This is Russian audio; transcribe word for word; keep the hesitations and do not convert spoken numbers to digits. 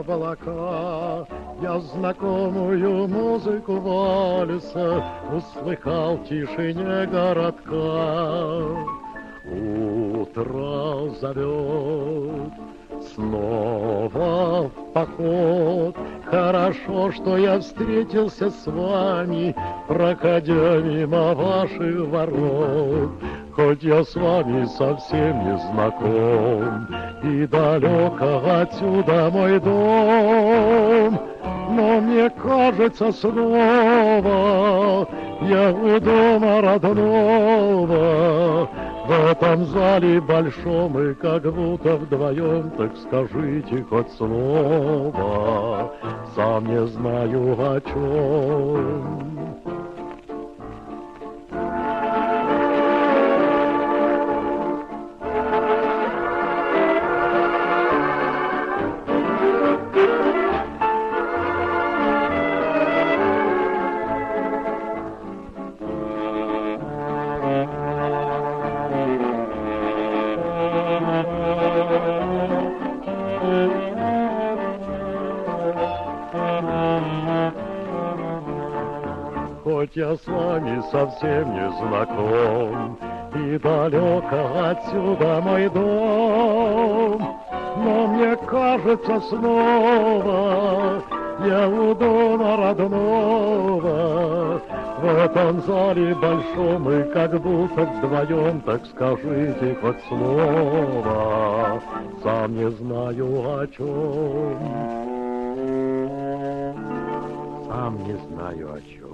облака. Я знакомую музыку вальса услыхал в тишине городка. Утро зовет снова в поход. Хорошо, что я встретился с вами, проходя мимо ваших ворот. Хоть я с вами совсем не знаком, и далеко отсюда мой дом, но мне кажется снова я у дома родного. В этом зале большом и как будто вдвоем, так скажите хоть слово, сам не знаю о чем. Хоть я с вами совсем не знаком, и далеко отсюда мой дом, но мне кажется снова я у дома родного. В этом зале большом и как будто вдвоем, так скажите хоть слово, сам не знаю о чем. Сам не знаю о чем.